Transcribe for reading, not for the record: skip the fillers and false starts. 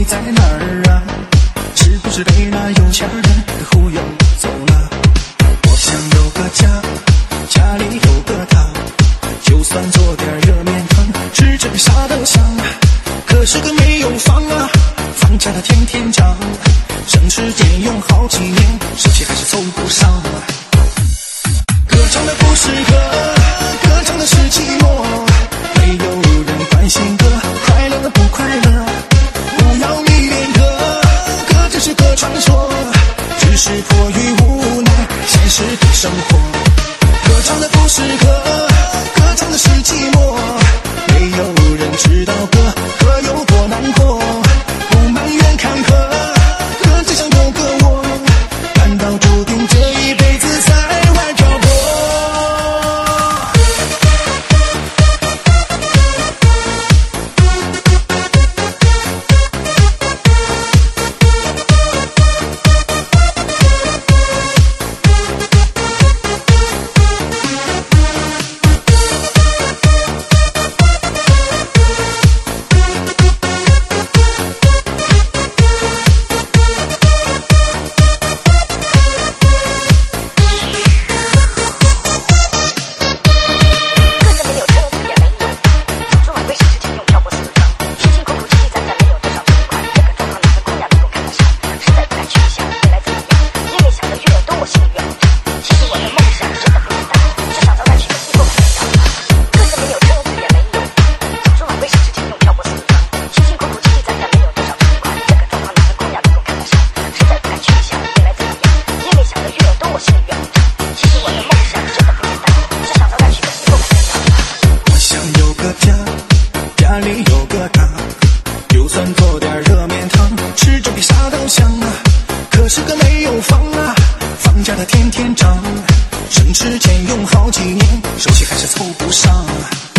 在哪儿啊？是不是被那有钱人给忽悠走了？我想有个家，家里有个他，就算做点热面汤，吃着啥都香。可是个没有房啊，房价它天天涨，省吃俭用好几年，手气还是凑不上。歌唱的不是歌，歌唱的是寂寞，没有人关心歌，快乐的不快乐，不要迷恋歌，歌只是个传说，只是迫于无奈现实的生活。歌唱的不是歌，歌唱的是寂寞，没有人知道歌有多难过，不埋怨坎坷，歌只想有个我，难道注定这一辈子在外漂泊？家里有个他，就算做点热面汤，吃着比啥都香啊。可是个没有房啊，房价它天天涨，省吃俭用好几年，手气还是凑不上啊。